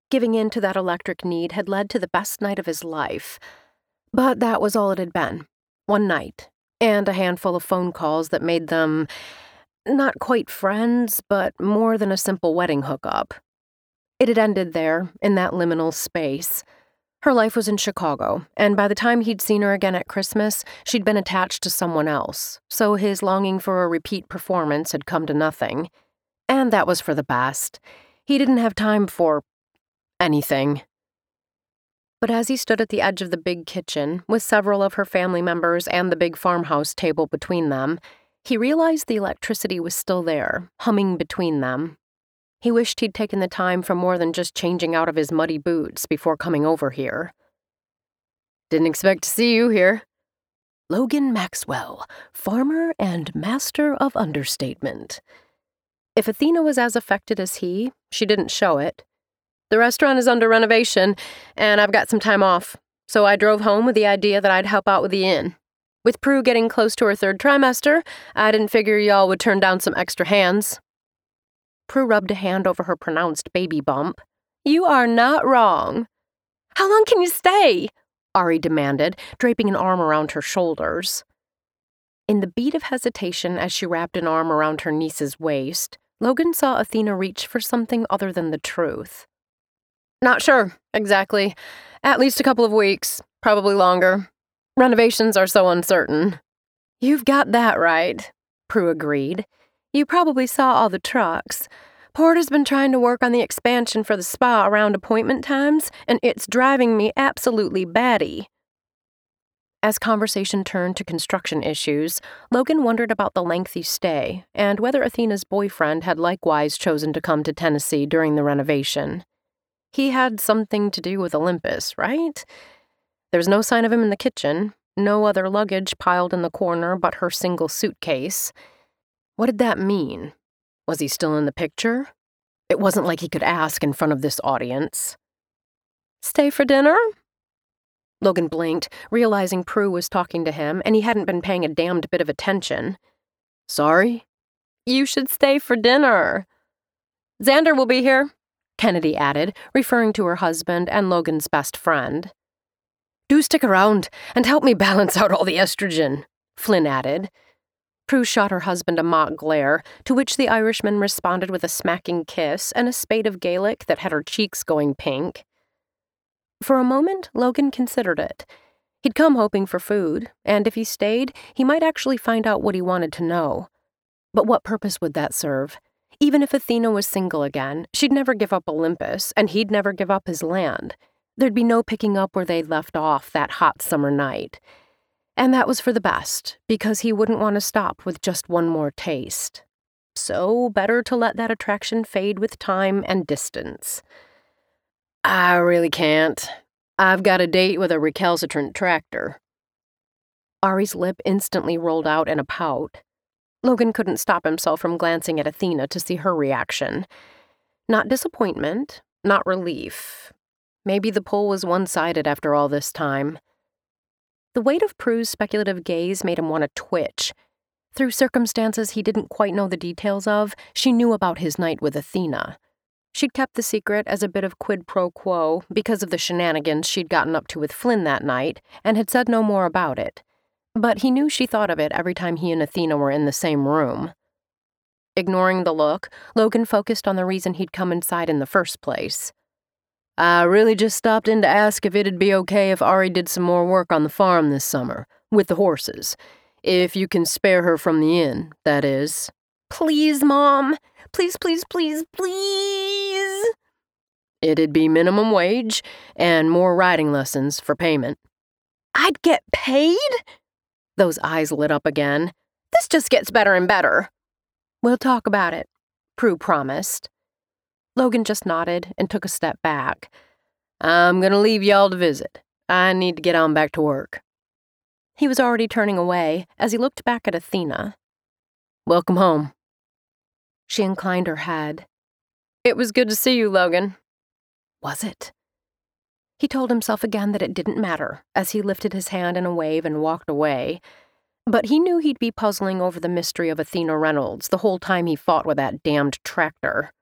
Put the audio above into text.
Giving in to that electric need had led to the best night of his life. But that was all it had been. One night, and a handful of phone calls that made them not quite friends, but more than a simple wedding hookup. It had ended there, in that liminal space. Her life was in Chicago, and by the time he'd seen her again at Christmas, she'd been attached to someone else, so his longing for a repeat performance had come to nothing. And that was for the best. He didn't have time for anything. But as he stood at the edge of the big kitchen, with several of her family members and the big farmhouse table between them, he realized the electricity was still there, humming between them. He wished he'd taken the time for more than just changing out of his muddy boots before coming over here. Didn't expect to see you here. Logan Maxwell, farmer and master of understatement. If Athena was as affected as he, she didn't show it. The restaurant is under renovation, and I've got some time off, so I drove home with the idea that I'd help out with the inn. With Prue getting close to her 3rd trimester, I didn't figure y'all would turn down some extra hands. Prue rubbed a hand over her pronounced baby bump. You are not wrong. How long can you stay? Ari demanded, draping an arm around her shoulders. In the beat of hesitation as she wrapped an arm around her niece's waist, Logan saw Athena reach for something other than the truth. Not sure, exactly. At least a couple of weeks, probably longer. Renovations are so uncertain. You've got that right, Prue agreed. You probably saw all the trucks. Porter's been trying to work on the expansion for the spa around appointment times, and it's driving me absolutely batty. As conversation turned to construction issues, Logan wondered about the lengthy stay and whether Athena's boyfriend had likewise chosen to come to Tennessee during the renovation. He had something to do with Olympus, right? There was no sign of him in the kitchen, no other luggage piled in the corner but her single suitcase. What did that mean? Was he still in the picture? It wasn't like he could ask in front of this audience. Stay for dinner? Logan blinked, realizing Prue was talking to him, and he hadn't been paying a damned bit of attention. Sorry? You should stay for dinner. Xander will be here, Kennedy added, referring to her husband and Logan's best friend. Do stick around and help me balance out all the estrogen, Flynn added. Prue shot her husband a mock glare, to which the Irishman responded with a smacking kiss and a spate of Gaelic that had her cheeks going pink. For a moment, Logan considered it. He'd come hoping for food, and if he stayed, he might actually find out what he wanted to know. But what purpose would that serve? Even if Athena was single again, she'd never give up Olympus, and he'd never give up his land. There'd be no picking up where they'd left off that hot summer night. And that was for the best, because he wouldn't want to stop with just one more taste. So better to let that attraction fade with time and distance. I really can't. I've got a date with a recalcitrant tractor. Ari's lip instantly rolled out in a pout. Logan couldn't stop himself from glancing at Athena to see her reaction. Not disappointment, not relief. Maybe the pull was one-sided after all this time. The weight of Prue's speculative gaze made him want to twitch. Through circumstances he didn't quite know the details of, she knew about his night with Athena. She'd kept the secret as a bit of quid pro quo because of the shenanigans she'd gotten up to with Flynn that night, and had said no more about it. But he knew she thought of it every time he and Athena were in the same room. Ignoring the look, Logan focused on the reason he'd come inside in the first place. I really just stopped in to ask if it'd be okay if Ari did some more work on the farm this summer, with the horses. If you can spare her from the inn, that is. Please, Mom. Please, please, please, please. It'd be minimum wage and more riding lessons for payment. I'd get paid? Those eyes lit up again. This just gets better and better. We'll talk about it, Prue promised. Logan just nodded and took a step back. I'm gonna leave y'all to visit. I need to get on back to work. He was already turning away as he looked back at Athena. Welcome home. She inclined her head. It was good to see you, Logan. Was it? He told himself again that it didn't matter as he lifted his hand in a wave and walked away. But he knew he'd be puzzling over the mystery of Athena Reynolds the whole time he fought with that damned tractor.